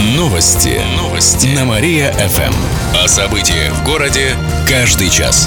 Новости на Мария-ФМ. О событиях в городе каждый час.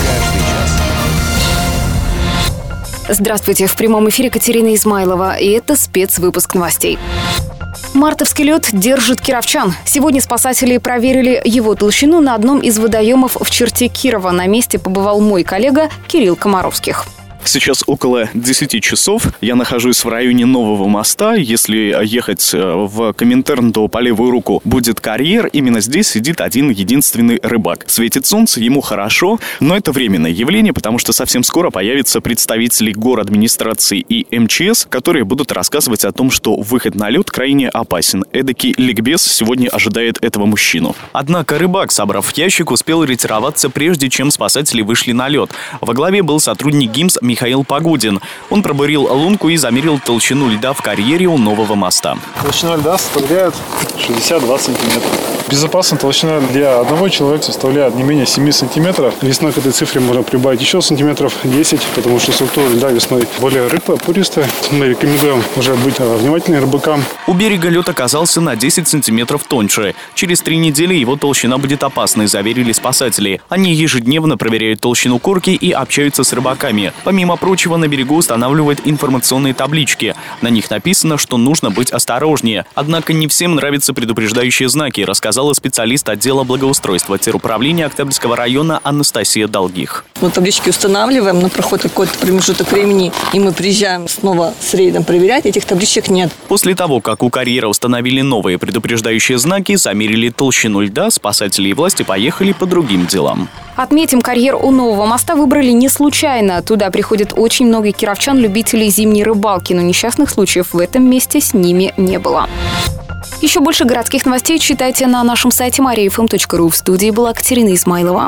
Здравствуйте, в прямом эфире Катерина Измайлова, и это спецвыпуск новостей. Мартовский лед держит кировчан. Сегодня спасатели проверили его толщину на одном из водоемов в черте Кирова. На месте побывал мой коллега Кирилл Комаровских. Сейчас около 10 часов. Я нахожусь в районе Нового моста. Если ехать в Коминтерн, то по левую руку будет карьер. Именно здесь сидит один единственный рыбак. Светит солнце, ему хорошо, но это временное явление, потому что совсем скоро появятся представители горадминистрации и МЧС, которые будут рассказывать о том, что выход на лед крайне опасен. Эдакий ликбез сегодня ожидает этого мужчину. Однако рыбак, собрав ящик, успел ретироваться, прежде чем спасатели вышли на лед. Во главе был сотрудник ГИМС Михаил Погудин. Он пробурил лунку и замерил толщину льда в карьере у Нового моста. Толщина льда составляет 62 сантиметра. Безопасная толщина для одного человека составляет не менее 7 сантиметров. Весной к этой цифре можно прибавить еще сантиметров 10, потому что структура льда весной более рыхлая, пористая. Мы рекомендуем уже быть внимательными рыбакам. У берега лед оказался на 10 сантиметров тоньше. Через 3 недели его толщина будет опасной, заверили спасатели. Они ежедневно проверяют толщину корки и общаются с рыбаками. Помимо прочего, на берегу устанавливают информационные таблички. На них написано, что нужно быть осторожнее. Однако не всем нравятся предупреждающие знаки, рассказала специалист отдела благоустройства теруправления Октябрьского района Анастасия Долгих. Мы таблички устанавливаем, но проходит какой-то промежуток времени, и мы приезжаем снова с рейдом проверять, этих табличек нет. После того, как у карьера установили новые предупреждающие знаки, замерили толщину льда, спасатели и власти поехали по другим делам. Отметим, карьер у Нового моста выбрали не случайно. Туда приходит очень много кировчан-любителей зимней рыбалки, но несчастных случаев в этом месте с ними не было. Еще больше городских новостей читайте на нашем сайте mariafm.ru. В студии была Катерина Измайлова.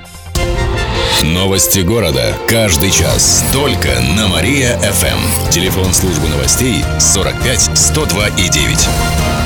Новости города каждый час. Только на Мария-ФМ. Телефон службы новостей 45 102 и 9.